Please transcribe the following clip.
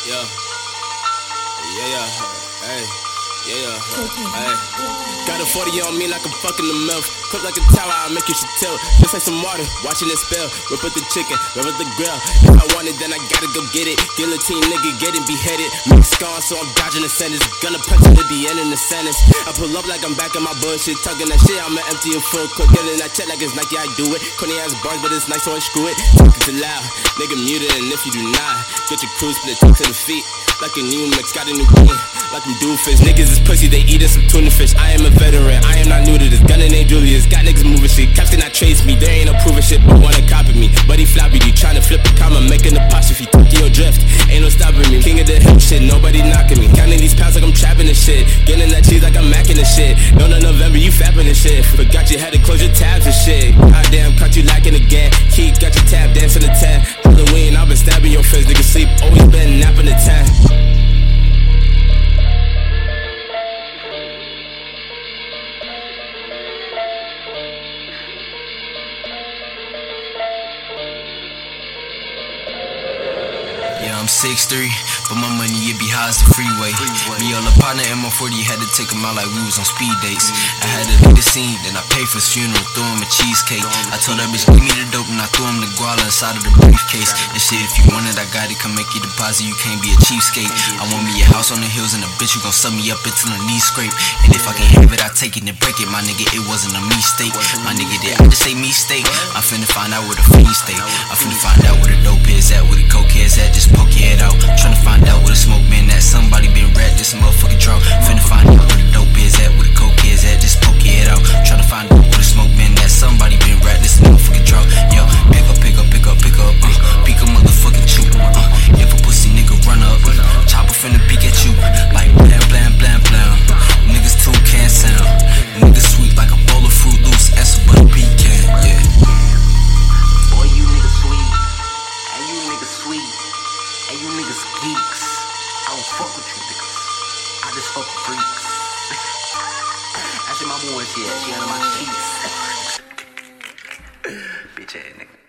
Yeah. Yeah. Hey. Yeah. Hey. Got a 40 on me like I'm fucking the milk. Cook like a tower, I'll make you shit tilt. Just like some water, watching it spill. Whip up the chicken, whip up the grill. If I want it, then I gotta go get it. Guillotine nigga getting beheaded. Mix gone, so I'm dodging the sentence. Gonna punch it at the end in the sentence. I pull up like I'm back in my bullshit. Talking that shit, I'ma empty a full clip. Getting that check like it's Nike, I do it. Corny ass bars, but it's nice, so I screw it. Talking too loud, nigga muted. And if you do not, get your crew split to the feet. Like a new mix, got a new beat. Like I'm doofus. Niggas is pussy, they eatin' some tuna fish. I am a veteran, I am not new to this. Gunna named Julius, got niggas moving shit. Cops cannot trace me, they ain't no proving shit, but wanna copy me. But he floppy, he tryna flip a comma, make an apostrophe. Tokyo drift, ain't no stopping me. King of the hip shit, nobody knocking me. Counting these pounds like I'm trapping this shit. Getting that cheese like I'm macking this shit. No November, you fapping this shit. Forgot you had to close your tabs and shit. Goddamn, caught you lacking again. Keith got your tab, dancing the 10. Halloween, I've been stabbing your face, nigga sleep. Always been napping the 10. Yeah, I'm 6'3", but my money, it be high as the freeway. Me all a partner in my 40, had to take him out like we was on speed dates. I had to leave the scene, then I paid for his funeral, threw him a cheesecake. I told that bitch, give me the dope, and I threw him the guala inside of the briefcase. And shit, if you want it, I got it, come make your deposit, you can't be a cheapskate. I want me a house on the hills, and a bitch who gon' suck me up until the knee scrape. And if I can't have it, I take it and break it, my nigga, it wasn't a mistake. My nigga, did I just say mistake? I'm finna find out where the fiend stay. I'm finna find out where the dope is at, where the coke is at, just poke your head out. Tryna find out where the smoke been at. Somebody been rat this motherfucking drunk. Finna find out where the dope is at, where the coke is at, just poke your head out. Tryna find out where the smoke been at. Somebody been rat this motherfucking drunk. Yo, pick up, peek a motherfucking chew. If a pussy nigga run up, chopper finna peek at you like blam blam blam blam. Niggas too can't sound. Niggas sweet like a bowl of Fruit Loops, answer but a pecan. Yeah. Boy, you niggas sweet. Hey, you niggas sweet. Hey, you niggas geeks. I don't fuck with you niggas. I just fuck with freaks. That's my boy, she under my sheets. Bitch ass nigga.